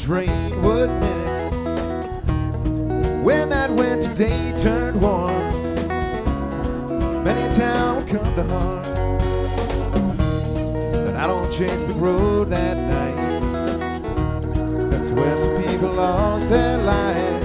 much rain would mix. When that winter day turned warm, many a town would come to harm. But out on Chesapeake Road that night, that's where some people lost their lives.